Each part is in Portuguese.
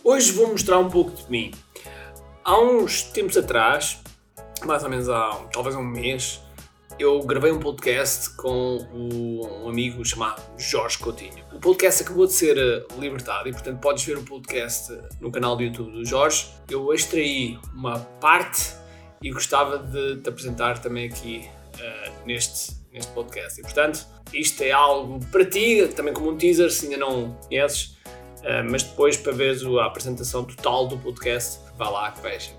Hoje vou mostrar um pouco de mim. Há uns tempos atrás, mais ou menos há talvez um mês, eu gravei um podcast com um amigo chamado Jorge Coutinho. O podcast acabou de ser libertado e, portanto, podes ver o podcast no canal do YouTube do Jorge. Eu extraí uma parte e gostava de te apresentar também aqui neste podcast. E, portanto, isto é algo para ti, também como um teaser, se ainda não conheces, mas depois, para veres a apresentação total do podcast, vá lá que vais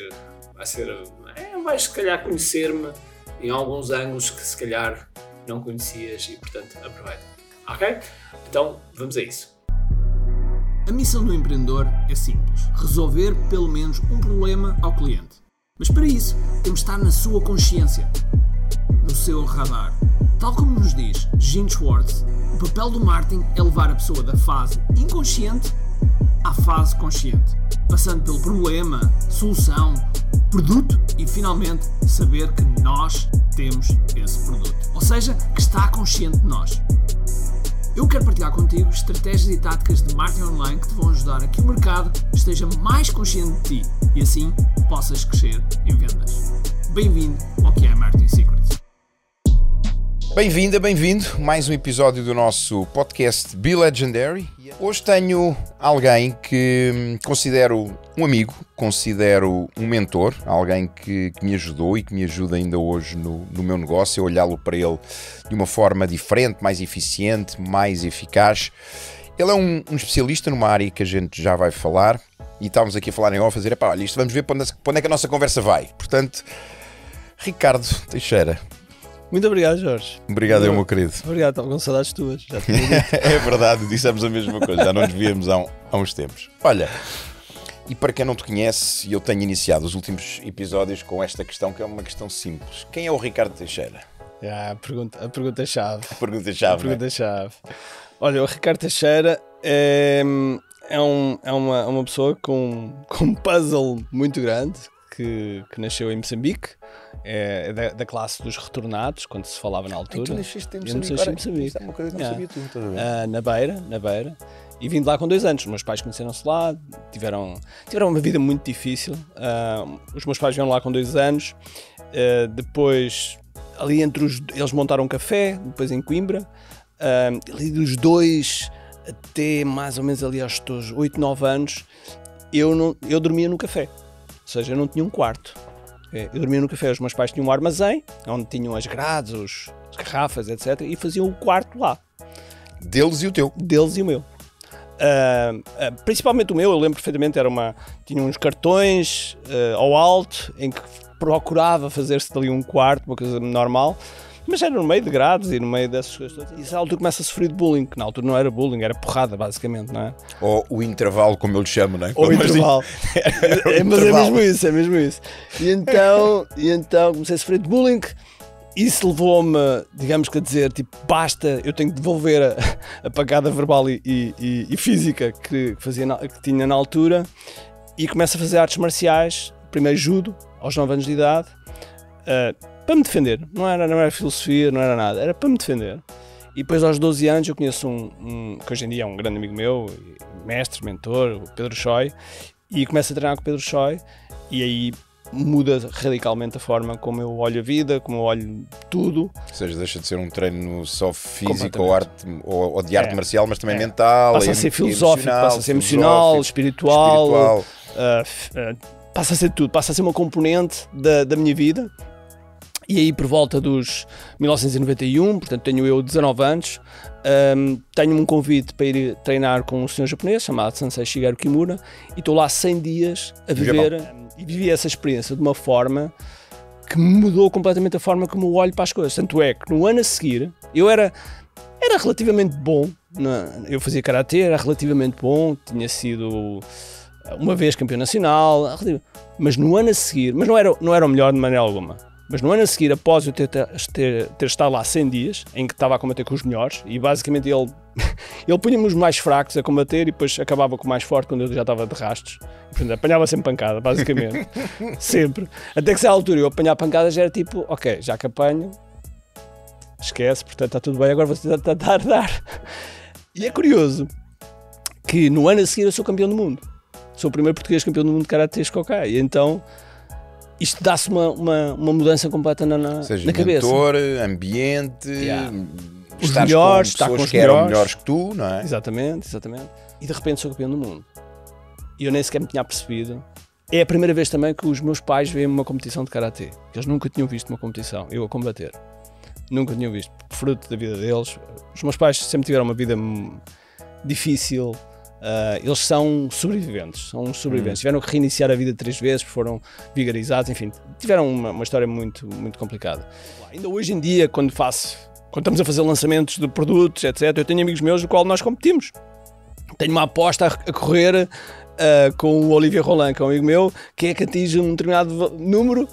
se calhar conhecer-me em alguns ângulos que se calhar não conhecias e, portanto, aproveita. Ok? Então, vamos a isso. A missão do empreendedor é simples: resolver pelo menos um problema ao cliente. Mas para isso, temos de estar na sua consciência, no seu radar. Tal como nos diz Gene Schwartz, o papel do marketing é levar a pessoa da fase inconsciente à fase consciente, passando pelo problema, solução, produto e finalmente saber que nós temos esse produto. Ou seja, que está consciente de nós. Eu quero partilhar contigo estratégias e táticas de marketing online que te vão ajudar a que o mercado esteja mais consciente de ti e assim possas crescer em vendas. Bem-vindo ao que é Marketing Secrets. Bem-vinda, bem-vindo a mais um episódio do nosso podcast Be Legendary. Hoje tenho alguém que considero um amigo, considero um mentor, alguém que me ajudou e que me ajuda ainda hoje no meu negócio, a olhá-lo para ele de uma forma diferente, mais eficiente, mais eficaz. Ele é um especialista numa área que a gente já vai falar e estávamos aqui a falar em off, a dizer, olha, isto vamos ver para onde é que a nossa conversa vai. Portanto, Ricardo Teixeira. Muito obrigado, Jorge. Obrigado, meu querido. Obrigado, estava com saudades tuas. Já É verdade, dissemos a mesma coisa, já não nos víamos há uns tempos. Olha, e para quem não te conhece, eu tenho iniciado os últimos episódios com esta questão, que é uma questão simples. Quem é o Ricardo Teixeira? A pergunta-chave. A pergunta-chave. A pergunta-chave. Olha, o Ricardo Teixeira é uma pessoa com um puzzle muito grande que nasceu em Moçambique. É da classe dos retornados, quando se falava na altura. Tu nasceste em Moçambique. Isto é uma coisa que não sabia tu. Na Beira. E vim de lá com 2 anos. Os meus pais conheceram-se lá, tiveram uma vida muito difícil. Os meus pais vieram lá com 2 anos. Depois, ali eles montaram um café, depois em Coimbra. Ali dos 2 até mais ou menos ali aos 8, 9 anos, eu dormia no café. Ou seja, eu não tinha um quarto. Eu dormia no café, os meus pais tinham um armazém, onde tinham as grades, as garrafas, etc. E faziam o quarto lá. Deles e o teu? Deles e o meu. Principalmente o meu, eu lembro perfeitamente, tinha uns cartões ao alto, em que procurava fazer-se dali um quarto, uma coisa normal. Mas era no meio de grades e no meio dessas coisas todas. E essa altura começa a sofrer de bullying, que na altura não era bullying, era porrada, basicamente, não é? Ou o intervalo, como eu lhe chamo, não é? Ou o intervalo. Mas é mesmo isso. E então comecei a sofrer de bullying. Isso levou-me, digamos que a dizer, tipo, basta, eu tenho que devolver a pancada verbal e física que tinha na altura. E começo a fazer artes marciais, primeiro judo, aos 9 anos de idade, para me defender. Não era filosofia, não era nada, era para me defender. E depois aos 12 anos eu conheço um que hoje em dia é um grande amigo meu, mestre, mentor, o Pedro Choi, e começo a treinar com o Pedro Choi, e aí muda radicalmente a forma como eu olho a vida, como eu olho tudo. Ou seja, deixa de ser um treino só físico ou de arte marcial, mas também mental. Passa a ser filosófico, passa a ser emocional, espiritual. Passa a ser tudo, passa a ser uma componente da minha vida. E aí por volta dos 1991, portanto tenho eu 19 anos, tenho um convite para ir treinar com um senhor japonês chamado Sensei Shigeru Kimura e estou lá 100 dias a viver e vivi essa experiência de uma forma que mudou completamente a forma como eu olho para as coisas. Tanto é que no ano a seguir eu era relativamente bom, eu fazia karatê, era relativamente bom, tinha sido uma vez campeão nacional, mas no ano a seguir, mas não era o melhor de maneira alguma. Mas no ano a seguir, após eu ter estado lá 100 dias, em que estava a combater com os melhores, e basicamente ele punha-me os mais fracos a combater e depois acabava com o mais forte quando eu já estava de rastos. E, portanto, apanhava sempre pancada, basicamente. Sempre. Até que, a altura, eu apanhar pancadas já era tipo, ok, já que apanho, esquece, portanto está tudo bem, agora vou tentar dar. E é curioso que no ano a seguir eu sou campeão do mundo. Sou o primeiro português campeão do mundo de Karate Shokai. E então isto dá-se uma mudança completa na cabeça. Mentor, ambiente, os melhores, com pessoas que eram melhores que tu, não é? Exatamente. E de repente sou campeão do mundo. E eu nem sequer me tinha percebido. É a primeira vez também que os meus pais veem uma competição de Karate. Eles nunca tinham visto uma competição, eu a combater. Nunca tinham visto. Fruto da vida deles. Os meus pais sempre tiveram uma vida difícil. Eles são sobreviventes. Tiveram que reiniciar a vida 3 vezes, foram vigorizados, enfim. Tiveram uma história muito, muito complicada. Ainda hoje em dia, quando estamos a fazer lançamentos de produtos, etc., eu tenho amigos meus do qual nós competimos. Tenho uma aposta a correr com o Olivier Roland, que é um amigo meu, quem é que atinge um determinado número,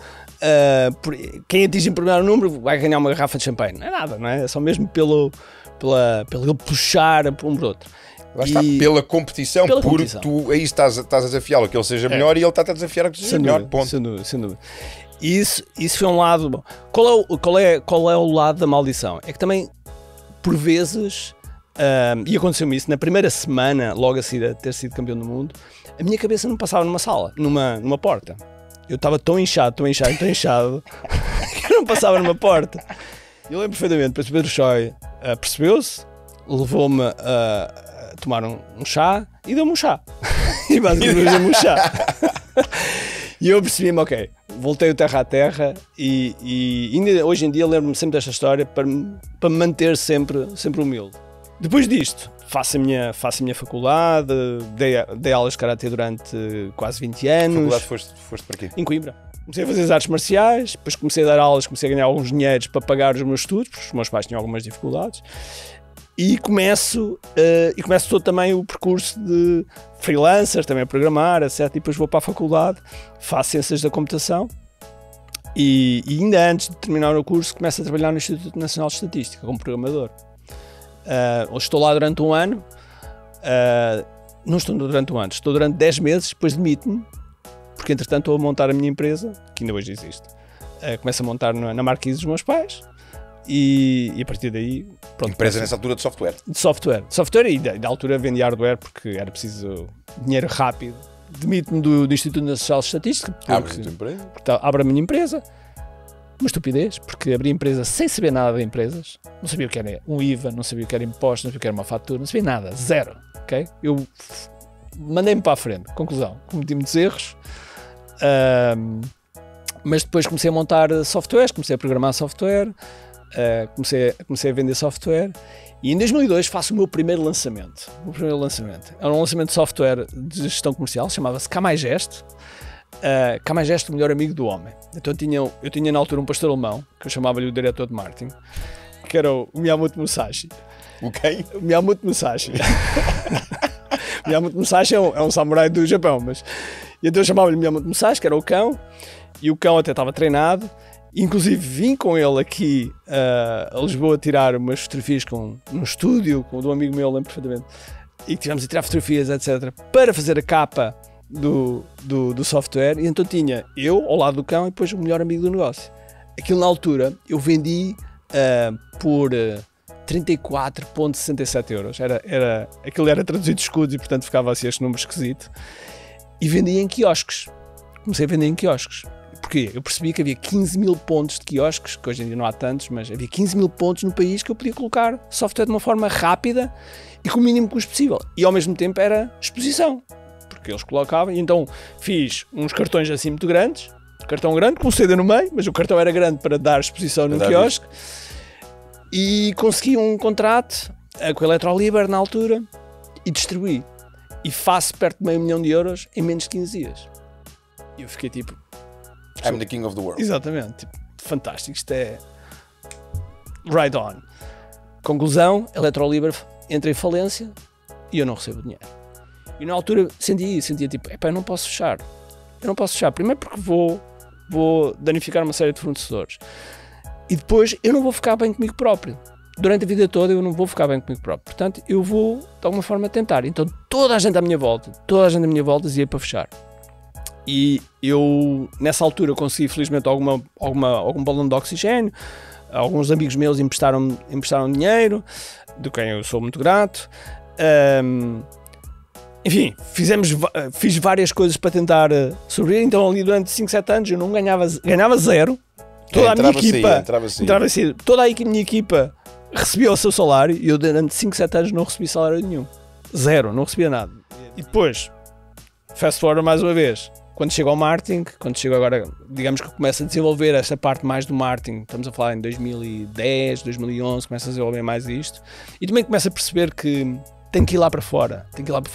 quem atinge um determinado número vai ganhar uma garrafa de champanhe. Não é nada, não é? É só mesmo pelo ele puxar um por outro. Lá está, pela competição, porque tu aí estás a desafiá-lo, que ele seja melhor, e ele está a desafiar a que tu seja melhor, ponto. Sem dúvida. Isso foi um lado bom. Qual é o lado da maldição? É que também, por vezes, e aconteceu-me isso, na primeira semana, logo a seguir a ter sido campeão do mundo, a minha cabeça não passava numa sala, numa porta. Eu estava tão inchado, que eu não passava numa porta. Eu lembro perfeitamente, depois o Pedro Choi percebeu-se, levou-me a tomar um chá e deu-me um chá. E basicamente deu-me um chá. E eu percebi-me, ok, voltei o terra à terra e ainda hoje em dia lembro-me sempre desta história para me manter sempre humilde. Depois disto, faço a minha faculdade, dei aulas de Karate durante quase 20 anos. Faculdade foste para quê? Em Coimbra. Comecei a fazer as artes marciais, depois comecei a dar aulas, comecei a ganhar alguns dinheiros para pagar os meus estudos, porque os meus pais tinham algumas dificuldades. E começo todo também o percurso de freelancers, também a programar, etc. E depois vou para a faculdade, faço Ciências da Computação e ainda antes de terminar o curso começo a trabalhar no Instituto Nacional de Estatística como programador. Estou lá durante um ano, não estou durante um ano, estou durante 10 meses, depois demito-me, porque entretanto estou a montar a minha empresa, que ainda hoje existe. Começo a montar na marquise dos meus pais e a partir daí... Pronto, empresa nessa altura de software? De software e da altura vendi hardware porque era preciso dinheiro rápido. Demito-me do Instituto Nacional de Estatística. Abres a tua empresa? Abro a minha empresa. Uma estupidez, porque abri a empresa sem saber nada de empresas. Não sabia o que era um IVA, não sabia o que era imposto, não sabia o que era uma fatura, não sabia nada, zero. Okay? Eu mandei-me para a frente. Conclusão, cometi muitos erros. Mas depois comecei a montar softwares, comecei a programar software, comecei a vender software e em 2002 faço o meu primeiro lançamento. Era um lançamento de software de gestão comercial, chamava-se Kamai-Gesto. Kamai-Gesto, o melhor amigo do homem. Então eu tinha na altura um pastor alemão, que eu chamava-lhe o diretor de marketing, que era o Miyamoto Musashi. O quem? O Miyamoto Musashi. Miyamoto Musashi é um samurai do Japão, e então eu chamava-lhe Miyamoto Musashi, que era o cão, e o cão até estava treinado. Inclusive vim com ele aqui a Lisboa tirar umas fotografias num estúdio com um amigo meu, lembro perfeitamente, e tivemos a tirar fotografias, etc., para fazer a capa do software. E então tinha eu ao lado do cão e depois o melhor amigo do negócio. Aquilo na altura eu vendi por 34,67 euros. Aquilo era traduzido de escudos e portanto ficava assim este número esquisito. E vendi em quiosques. Comecei a vender em quiosques. Porquê? Eu percebi que havia 15 mil pontos de quiosques, que hoje em dia não há tantos, mas havia 15 mil pontos no país que eu podia colocar software de uma forma rápida e com o mínimo custo possível. E ao mesmo tempo era exposição, porque eles colocavam. E então fiz uns cartões assim muito grandes, cartão grande com um CD no meio, mas o cartão era grande para dar exposição no quiosque. E consegui um contrato com a Electroliber na altura e distribuí. E faço perto de €500 mil em menos de 15 dias. E eu fiquei tipo... I'm the king of the world. Exatamente, tipo, fantástico, isto é right on. Conclusão, a Electroliber entra em falência e eu não recebo dinheiro. E na altura sentia tipo, eu não posso fechar. Primeiro porque vou danificar uma série de fornecedores. E depois eu não vou ficar bem comigo próprio. Durante a vida toda eu não vou ficar bem comigo próprio. Portanto, eu vou de alguma forma tentar. Então toda a gente à minha volta dizia para fechar. E eu, nessa altura, consegui, felizmente, algum balão de oxigênio. Alguns amigos meus emprestaram dinheiro, de quem eu sou muito grato. enfim, fiz várias coisas para tentar sobreviver. Então ali durante 5, 7 anos eu não ganhava zero. Toda a minha equipa, toda a minha equipa recebia o seu salário e eu durante 5, 7 anos não recebi salário nenhum. Zero, não recebia nada. E depois, fast forward mais uma vez, quando chego ao marketing, quando chego agora, digamos que começo a desenvolver esta parte mais do marketing, estamos a falar em 2010, 2011, começo a desenvolver mais isto, e também começo a perceber que tenho que ir lá para fora,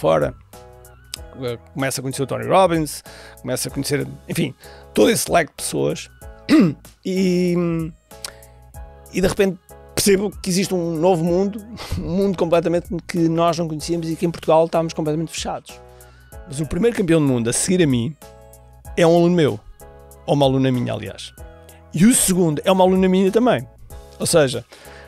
começo a conhecer o Tony Robbins, começo a conhecer, enfim, todo esse leque de pessoas, e de repente percebo que existe um novo mundo, um mundo completamente que nós não conhecíamos e que em Portugal estávamos completamente fechados. Mas o primeiro campeão do mundo a seguir a mim é um aluno meu, ou uma aluna minha, aliás. E o segundo é uma aluna minha também. Ou seja,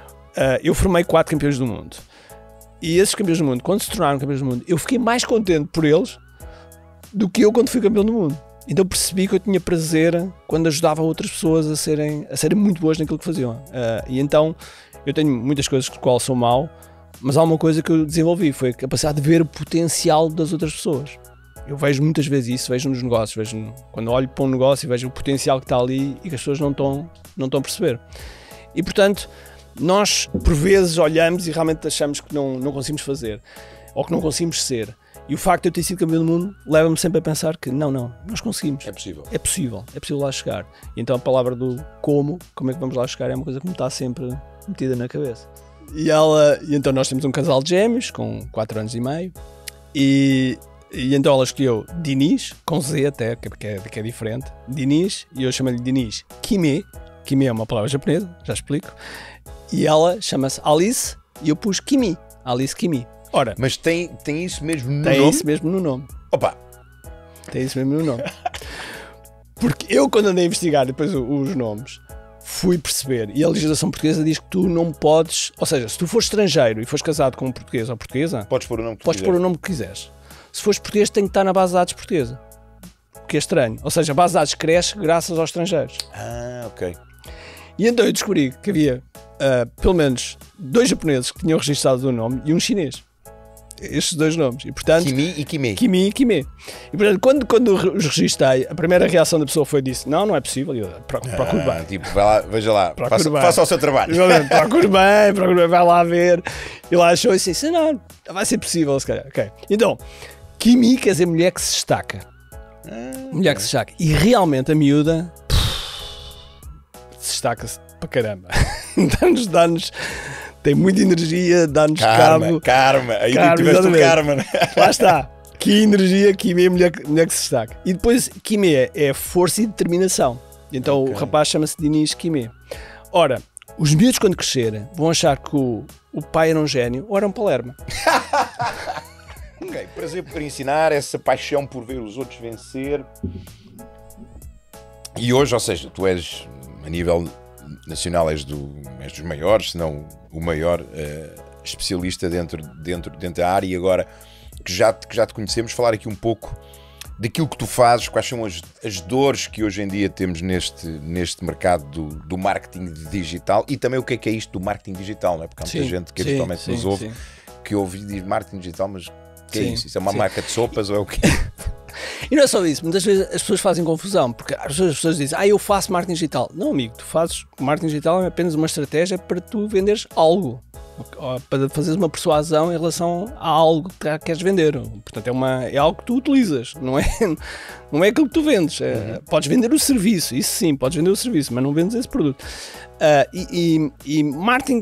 eu formei 4 campeões do mundo. E esses campeões do mundo, quando se tornaram campeões do mundo, eu fiquei mais contente por eles do que eu quando fui campeão do mundo. Então percebi que eu tinha prazer quando ajudava outras pessoas a serem muito boas naquilo que faziam. E então eu tenho muitas coisas com as quais sou mau, mas há uma coisa que eu desenvolvi, foi a capacidade de ver o potencial das outras pessoas. Eu vejo muitas vezes isso, vejo nos negócios, quando olho para um negócio e vejo o potencial que está ali e que as pessoas não estão a perceber. E portanto, nós por vezes olhamos e realmente achamos que não conseguimos fazer, ou que não conseguimos ser. E o facto de eu ter sido campeão do mundo leva-me sempre a pensar que não, nós conseguimos. É possível. É possível lá chegar. E então a palavra do como é que vamos lá chegar, é uma coisa que me está sempre metida na cabeça. E então nós temos um casal de gêmeos com 4 anos e meio e então ela escolheu Diniz, com Z até, que é diferente, Diniz, e eu chamo-lhe Diniz Kimi. Kimi é uma palavra japonesa, já explico. E ela chama-se Alice e eu pus Kimi, Alice Kimi. Ora, mas tem isso mesmo no nome? Tem isso mesmo no nome. Opa! Tem isso mesmo no nome. Porque eu, quando andei a investigar depois os nomes, fui perceber, e a legislação portuguesa diz que tu não podes, ou seja, se tu fores estrangeiro e fores casado com um português ou portuguesa, podes pôr o nome que podes pôr o nome que quiseres. Se fores português, tem que estar na base de dados portuguesa. Que é estranho. Ou seja, a base de dados cresce graças aos estrangeiros. Ok. E então eu descobri que havia pelo menos 2 japoneses que tinham registrado o nome e um chinês. Estes 2 nomes. E, portanto, Kimi e Kimi. Kimi e Kimi. E portanto, quando os registrei, a primeira reação da pessoa foi disse: não é possível. E eu procuro bem. Tipo, vai lá, veja lá, faça o seu trabalho. Procuro bem, vai lá ver. E lá achou assim: não, vai ser possível, se calhar. Okay. Então, Kimi quer dizer mulher que se destaca. Mulher que se destaca. E realmente a miúda se destaca-se para caramba. Dá-nos tem muita energia, dá-nos cabo. Karma. Aí tiveste o karma. Né? Lá está. Que energia, Kimi é mulher que se destaca. E depois, Kimi é força e determinação. Então o rapaz chama-se Diniz Kimi. Ora, os miúdos quando crescerem vão achar que o pai era um gênio ou era um palerma. Ok, prazer por ensinar, essa paixão por ver os outros vencer. E hoje, ou seja, tu és, a nível nacional, és dos maiores, se não o maior especialista dentro da área. E agora que já te conhecemos, falar aqui um pouco daquilo que tu fazes, quais são as dores que hoje em dia temos neste mercado do marketing digital, e também o que é isto do marketing digital, não é? Porque há muita gente que eventualmente nos ouve que ouve e diz marketing digital, mas que é isso? Isso é uma marca de sopas ou é o quê? E não é só isso, muitas vezes as pessoas fazem confusão, porque as pessoas dizem, eu faço marketing digital. Não, amigo, tu fazes marketing digital, é apenas uma estratégia para tu venderes algo, para fazeres uma persuasão em relação a algo que queres vender. Portanto, é algo que tu utilizas, não é aquilo que tu vendes. Podes vender o serviço, isso sim, podes vender o serviço, mas não vendes esse produto. E marketing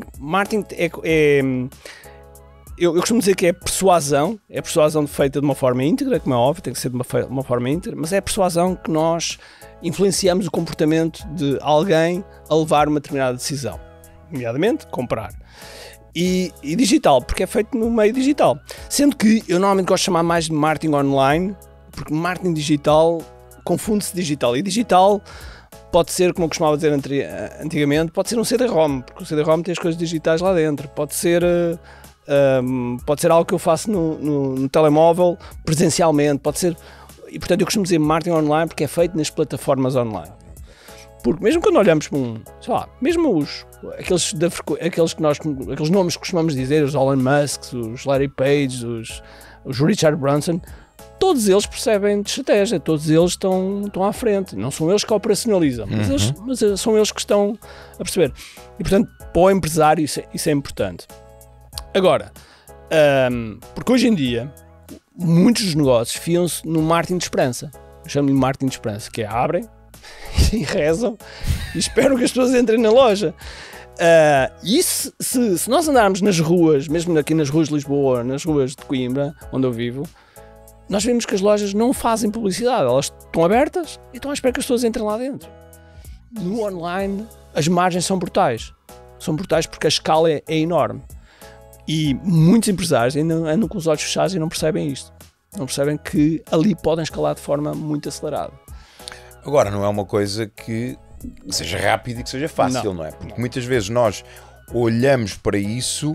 eu costumo dizer que é persuasão feita de uma forma íntegra, como é óbvio, tem que ser de uma forma íntegra, mas é a persuasão que nós influenciamos o comportamento de alguém a levar uma determinada decisão, nomeadamente comprar. E digital, porque é feito no meio digital. Sendo que eu normalmente gosto de chamar mais de marketing online, porque marketing digital confunde-se digital. E digital pode ser, como eu costumava dizer antigamente, pode ser um CD-ROM, porque o CD-ROM tem as coisas digitais lá dentro. Pode ser algo que eu faço no telemóvel presencialmente, pode ser. E portanto eu costumo dizer marketing online porque é feito nas plataformas online. Porque mesmo quando olhamos para mesmo aqueles nomes que costumamos dizer, os Elon Musk, os Larry Page, os Richard Branson, todos eles percebem de estratégia, todos eles estão à frente. Não são eles que operacionalizam, mas são eles que estão a perceber. E, portanto, para o empresário isso é importante. Agora, porque hoje em dia, muitos dos negócios fiam-se no marketing de esperança. Eu chamo-lhe marketing de esperança, que é abrem e rezam e esperam que as pessoas entrem na loja. E se nós andarmos nas ruas, mesmo aqui nas ruas de Lisboa, nas ruas de Coimbra, onde eu vivo, nós vemos que as lojas não fazem publicidade, elas estão abertas e estão à espera que as pessoas entrem lá dentro. No online, as margens são brutais. São brutais porque a escala é enorme. E muitos empresários ainda andam com os olhos fechados e não percebem isto. Não percebem que ali podem escalar de forma muito acelerada. Agora, não é uma coisa que seja rápida e que seja fácil, não é? Porque muitas vezes nós olhamos para isso,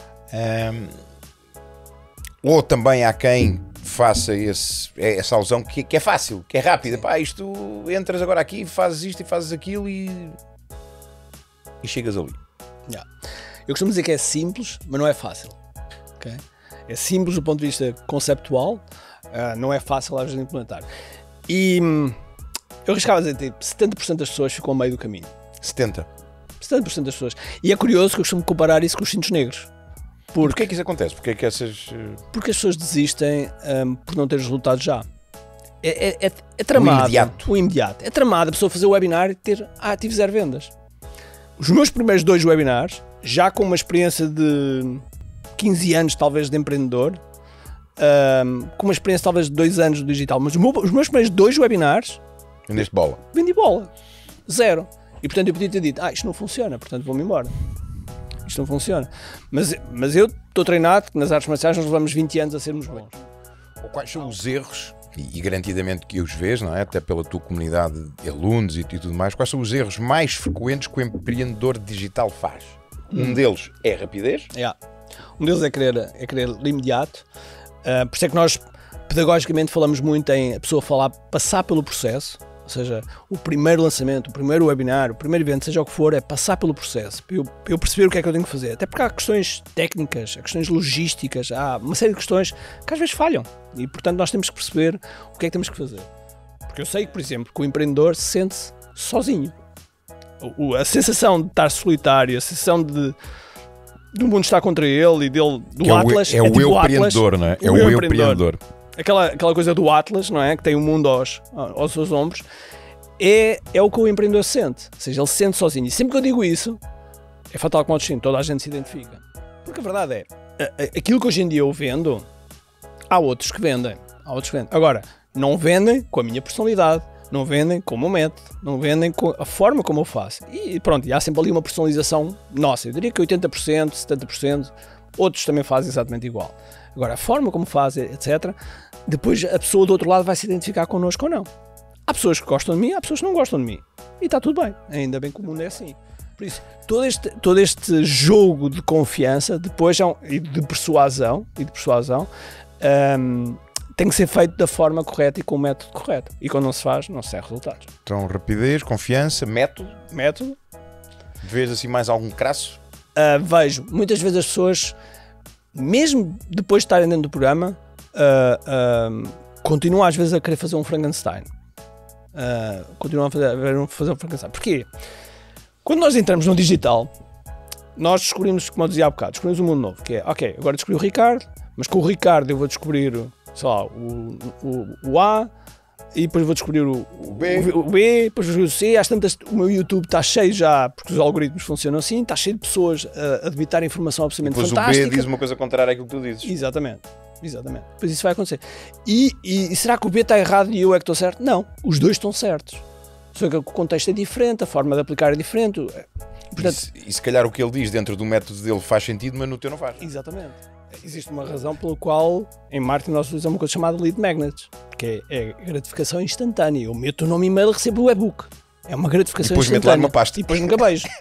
ou também há quem faça essa alusão que é fácil, que é rápida. Pá, isto, entras agora aqui, fazes isto e fazes aquilo e chegas ali. Yeah. Eu costumo dizer que é simples, mas não é fácil. Okay? É simples do ponto de vista conceptual, não é fácil às vezes de implementar. E eu arriscava a dizer que 70% das pessoas ficam ao meio do caminho. 70% das pessoas. E é curioso que eu costumo comparar isso com os cintos negros. Porquê é que isso acontece? Porque as pessoas desistem por não ter os resultados já. É tramado. O imediato. É tramado a pessoa fazer o webinar e ter tive 0 vendas. Os meus primeiros 2 webinars, já com uma experiência de 15 anos talvez de empreendedor, com uma experiência talvez de 2 anos do digital, mas os meus primeiros 2 webinars vendeste bola. Vendi bola. 0. E portanto eu podia ter dito, isto não funciona, portanto vou-me embora. Isto não funciona. Mas eu estou treinado que nas artes marciais nós levamos 20 anos a sermos bons. Quais são os erros, e garantidamente que os vês, não é? Até pela tua comunidade de alunos e tudo mais, quais são os erros mais frequentes que o empreendedor digital faz? Um deles é a rapidez. Um deles é querer imediato. Por isso é que nós pedagogicamente falamos muito em a pessoa passar pelo processo. Ou seja, o primeiro lançamento, o primeiro webinar, o primeiro evento, seja o que for, é passar pelo processo, para eu perceber o que é que eu tenho que fazer. Até porque há questões técnicas, há questões logísticas, há uma série de questões que às vezes falham. E, portanto, nós temos que perceber o que é que temos que fazer. Porque eu sei que, por exemplo, que o empreendedor se sente sozinho. A sensação de estar solitário, a sensação de do mundo estar contra ele e do Atlas. É o eu empreendedor, não é? É o eu empreendedor. Aquela coisa do Atlas, não é? Que tem o mundo aos seus ombros, é o que o empreendedor sente. Ou seja, ele se sente sozinho. E sempre que eu digo isso, é fatal com o destino, toda a gente se identifica. Porque a verdade é, aquilo que hoje em dia eu vendo, há outros que vendem. Agora, não vendem com a minha personalidade, não vendem com o meu método, não vendem com a forma como eu faço. E pronto, e há sempre ali uma personalização nossa. Eu diria que 80%, 70%, outros também fazem exatamente igual. Agora, a forma como fazem, etc., depois a pessoa do outro lado vai se identificar connosco ou não. Há pessoas que gostam de mim, há pessoas que não gostam de mim. E está tudo bem, ainda bem que o mundo é assim. Por isso, todo este jogo de confiança, depois e de persuasão, tem que ser feito da forma correta e com o método correto. E quando não se faz, não se tem resultados. Então, rapidez, confiança, método. Vês assim mais algum crasso? Vejo. Muitas vezes as pessoas, mesmo depois de estarem dentro do programa, continuam às vezes a querer fazer um Frankenstein. Continuam a fazer um Frankenstein. Porquê? Quando nós entramos no digital, nós descobrimos, como eu dizia há bocado, descobrimos um mundo novo, que é, ok, agora descobri o Ricardo, mas com o Ricardo eu vou descobrir, sei lá, o A, e depois vou descobrir o B, depois vou descobrir o C. Às tantas, o meu YouTube está cheio já, porque os algoritmos funcionam assim, está cheio de pessoas a debitar informação absolutamente fantástica. Depois o B diz uma coisa contrária àquilo que tu dizes. Exatamente. Depois isso vai acontecer. E será que o B está errado e eu é que estou certo? Não, os dois estão certos. Só que o contexto é diferente, a forma de aplicar é diferente. Portanto, e se calhar o que ele diz dentro do método dele faz sentido, mas no teu não faz. Exatamente. Existe uma razão pela qual em marketing nós utilizamos uma coisa chamada lead magnets, que é gratificação instantânea. Eu meto o nome e-mail e recebo o e-book. É uma gratificação instantânea. Depois meto lá numa pasta. E depois nunca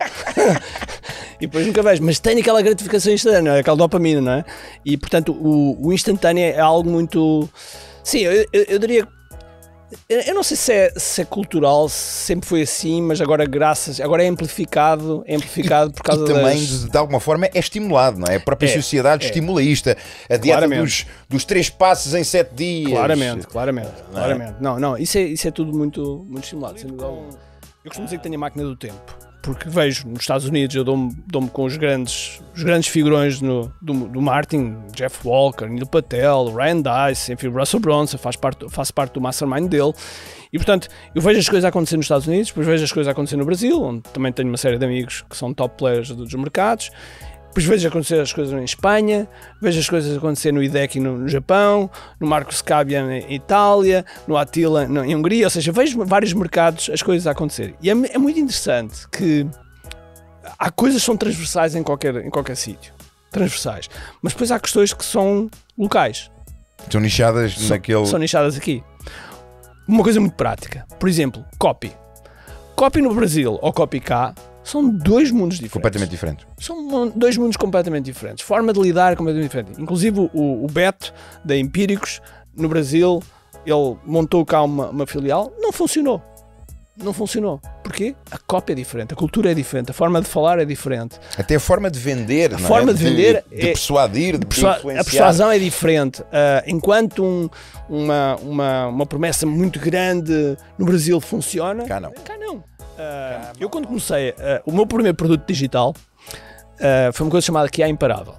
beijo. Mas tem aquela gratificação instantânea, aquela dopamina, não é? E portanto o instantâneo é algo muito... Sim, eu diria Eu não sei se é cultural, se sempre foi assim, mas agora é amplificado por causa e também, de alguma forma, é estimulado, não é? A própria sociedade estimula isto. A dieta dos 3 passos em 7 dias. Claramente. Não, isso é tudo muito, muito estimulado. Eu costumo dizer que tenho a máquina do tempo, porque vejo nos Estados Unidos, eu dou-me com os grandes figurões do marketing, Jeff Walker, Neil Patel, Ryan Deiss, enfim, Russell Brunson, faço parte do mastermind dele, e portanto eu vejo as coisas acontecer nos Estados Unidos, depois vejo as coisas acontecer no Brasil, onde também tenho uma série de amigos que são top players dos mercados, depois vejo acontecer as coisas em Espanha, vejo as coisas acontecer no IDEC no Japão, no Marco Scabian em Itália, no Attila em Hungria, ou seja, vejo vários mercados as coisas a acontecer. E é muito interessante que há coisas que são transversais em qualquer sítio, transversais, mas depois há questões que são locais. São nichadas São nichadas aqui. Uma coisa muito prática, por exemplo, copy. Copy no Brasil ou copy cá, são 2 mundos diferentes. Completamente diferentes. São 2 mundos completamente diferentes. Forma de lidar completamente diferente. Inclusive o Beto, da Empíricos, no Brasil, ele montou cá uma filial. Não funcionou. Porquê? A cópia é diferente, a cultura é diferente, a forma de falar é diferente. Até a forma de vender, de persuadir, de influenciar. A persuasão é diferente. Enquanto uma promessa muito grande no Brasil funciona, cá não. Eu quando comecei, o meu primeiro produto digital foi uma coisa chamada QA Imparável.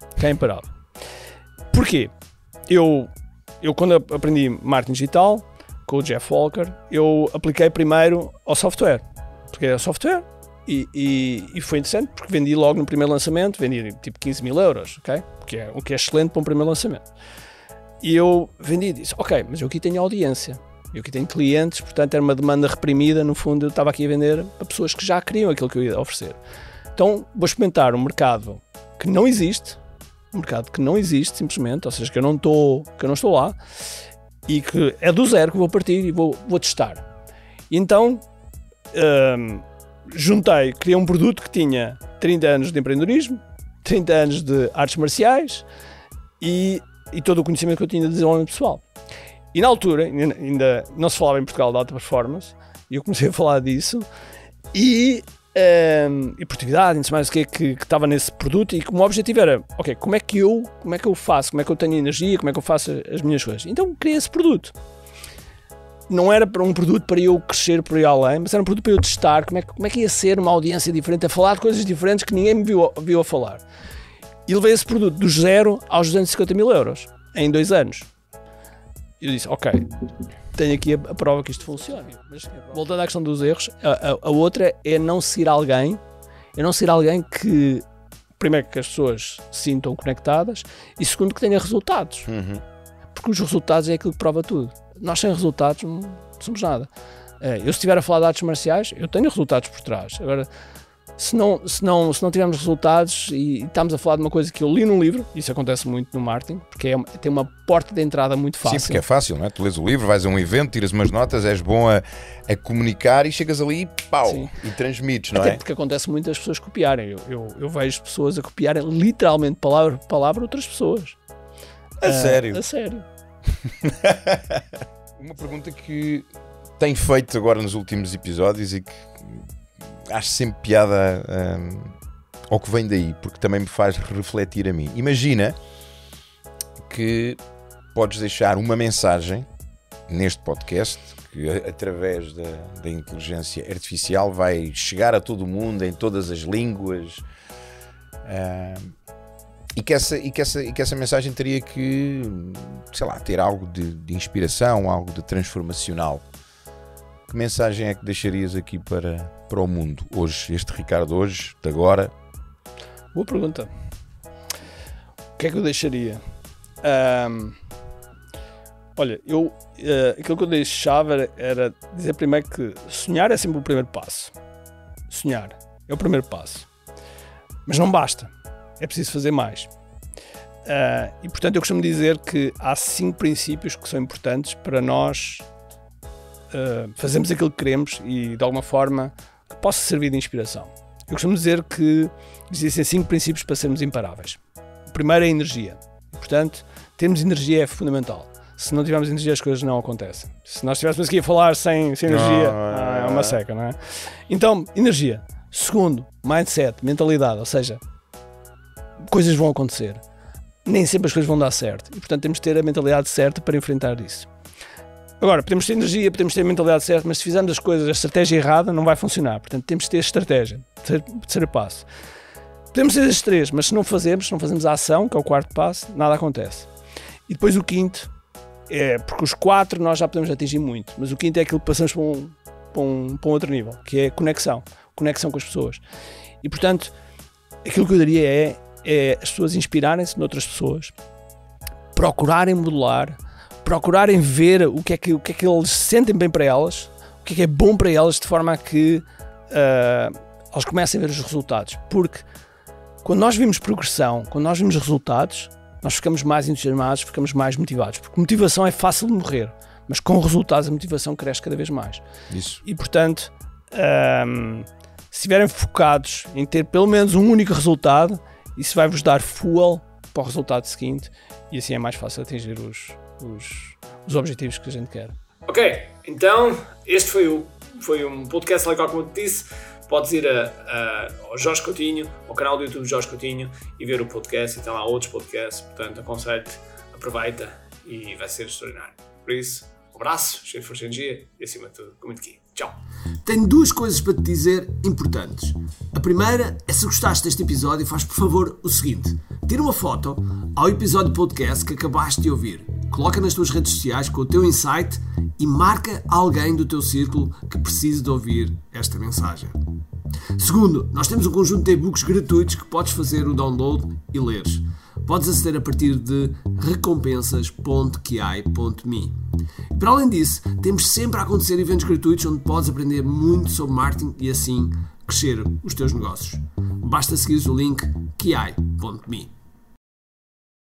Porquê? Eu quando aprendi marketing digital com o Jeff Walker, eu apliquei primeiro ao software. Apliquei ao software e foi interessante porque vendi logo no primeiro lançamento, vendi tipo 15 mil euros, ok? O que é excelente para um primeiro lançamento. E eu vendi e disse, ok, mas eu aqui tenho audiência. Eu aqui tenho clientes, portanto era uma demanda reprimida, no fundo eu estava aqui a vender a pessoas que já queriam aquilo que eu ia oferecer. Então vou experimentar um mercado que não existe, simplesmente, ou seja, que eu não estou lá, e que é do zero que vou partir e vou testar. E então criei um produto que tinha 30 anos de empreendedorismo, 30 anos de artes marciais e todo o conhecimento que eu tinha de desenvolvimento pessoal. E na altura, ainda não se falava em Portugal de alta performance, e eu comecei a falar disso, e produtividade, não sei mais o que estava nesse produto, e como o objetivo era, ok, como é que eu faço, como é que eu tenho energia, como é que eu faço as minhas coisas. Então criei esse produto. Não era para um produto para eu crescer por aí além, mas era um produto para eu testar como é que ia ser uma audiência diferente, a falar de coisas diferentes que ninguém me viu a falar. E levei esse produto do 0 aos 250 mil euros, em 2 anos. Eu disse, ok, tenho aqui a prova que isto funciona. Mas, voltando à questão dos erros, a outra é não ser alguém que, primeiro, que as pessoas se sintam conectadas e, segundo, que tenha resultados. Porque os resultados é aquilo que prova tudo. Nós sem resultados não somos nada. Eu, se estiver a falar de artes marciais, eu tenho resultados por trás. Agora, se não tivermos resultados e estamos a falar de uma coisa que eu li num livro, isso acontece muito no marketing, porque tem uma porta de entrada muito fácil. Sim, porque é fácil, não é? Tu lês o livro, vais a um evento, tiras umas notas, és bom a comunicar e chegas ali e transmites, não é? Até porque acontece muito as pessoas copiarem. Eu vejo pessoas a copiarem literalmente palavra por palavra outras pessoas. A sério? A sério. Uma pergunta que tenho feito agora nos últimos episódios e que acho sempre piada ao que vem daí, porque também me faz refletir a mim. Imagina que podes deixar uma mensagem neste podcast que através da inteligência artificial vai chegar a todo o mundo, em todas as línguas, e que essa mensagem teria que, sei lá, ter algo de inspiração, algo de transformacional. Que mensagem é que deixarias aqui para o mundo hoje, este Ricardo hoje, de agora? Boa pergunta. O que é que eu deixaria? Olha, aquilo que eu deixava era dizer primeiro que sonhar é sempre o primeiro passo. Sonhar é o primeiro passo. Mas não basta. É preciso fazer mais. E portanto eu costumo dizer que há 5 princípios que são importantes para nós fazermos aquilo que queremos e de alguma forma que possa servir de inspiração. Eu costumo dizer que existem 5 princípios para sermos imparáveis. O primeiro é a energia. Portanto, termos energia é fundamental. Se não tivermos energia, as coisas não acontecem. Se nós estivéssemos aqui a falar sem energia, é uma seca, não é? Então, energia. Segundo, mindset, mentalidade, ou seja, coisas vão acontecer. Nem sempre as coisas vão dar certo. E, portanto, temos de ter a mentalidade certa para enfrentar isso. Agora, podemos ter energia, podemos ter a mentalidade certa, mas se fizermos as coisas, a estratégia errada, não vai funcionar. Portanto, temos de ter estratégia. Terceiro passo. Podemos ter estes três, mas se não fazemos a ação, que é o quarto passo, nada acontece. E depois o quinto, porque os 4 nós já podemos atingir muito, mas o quinto é aquilo que passamos para um outro nível, que é conexão com as pessoas. E, portanto, aquilo que eu diria é as pessoas inspirarem-se noutras pessoas, procurarem modelar, procurarem ver o que é que eles sentem bem para elas, o que é bom para elas, de forma a que elas comecem a ver os resultados. Porque quando nós vimos progressão, quando nós vimos resultados, nós ficamos mais entusiasmados, ficamos mais motivados. Porque motivação é fácil de morrer, mas com resultados a motivação cresce cada vez mais. Isso. E, portanto, se estiverem focados em ter pelo menos um único resultado, isso vai-vos dar fuel para o resultado seguinte e assim é mais fácil atingir os objetivos que a gente quer. Ok, então este foi um podcast legal, como eu te disse. Podes ir ao Jorge Coutinho, ao canal do YouTube Jorge Coutinho e ver o podcast, e tem lá outros podcasts, portanto aconselho-te, aproveita e vai ser extraordinário. Por isso, um abraço, cheio de força e energia e acima de tudo, com muito aqui. Tchau! Tenho 2 coisas para te dizer importantes. A primeira é, se gostaste deste episódio, faz por favor o seguinte: tira uma foto ao episódio podcast que acabaste de ouvir, coloca nas tuas redes sociais com o teu insight e marca alguém do teu círculo que precise de ouvir esta mensagem. Segundo, nós temos um conjunto de e-books gratuitos que podes fazer o download e leres. Podes aceder a partir de recompensas.ki.me. Para além disso, temos sempre a acontecer eventos gratuitos onde podes aprender muito sobre marketing e assim crescer os teus negócios. Basta seguir o link ki.me.